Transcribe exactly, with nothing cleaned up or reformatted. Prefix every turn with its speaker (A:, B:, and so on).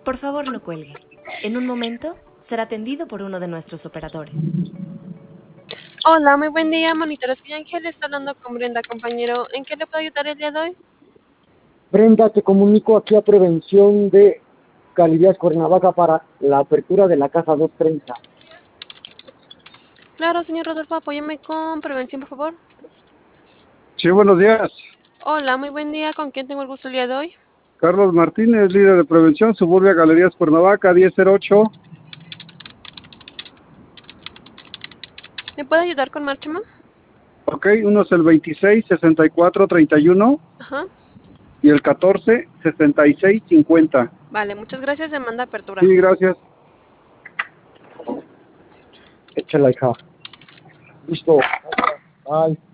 A: Por favor, no cuelgue. En un momento será atendido por uno de nuestros operadores.
B: Hola, muy buen día, monitores Villa Ángel, está hablando con Brenda, compañero. ¿En qué le puedo ayudar el día de hoy?
C: Brenda, te comunico aquí a prevención de Galerías Cuernavaca para la apertura de la casa doscientos treinta.
B: Claro, señor Rodolfo, apóyeme con prevención, por favor.
D: Sí, buenos días.
B: Hola, muy buen día, ¿con quién tengo el gusto el día de hoy?
D: Carlos Martínez, líder de prevención, Suburbia Galerías Cuernavaca, diez cero ocho.
B: ¿Me puede ayudar con Márchema?
D: Ok, uno es el veintiséis sesenta y cuatro treinta y uno
B: Ajá.
D: y el catorce sesenta y seis cincuenta.
B: Vale, muchas gracias, demanda apertura.
D: Sí, gracias.
C: Échala, hija. Listo. Bye.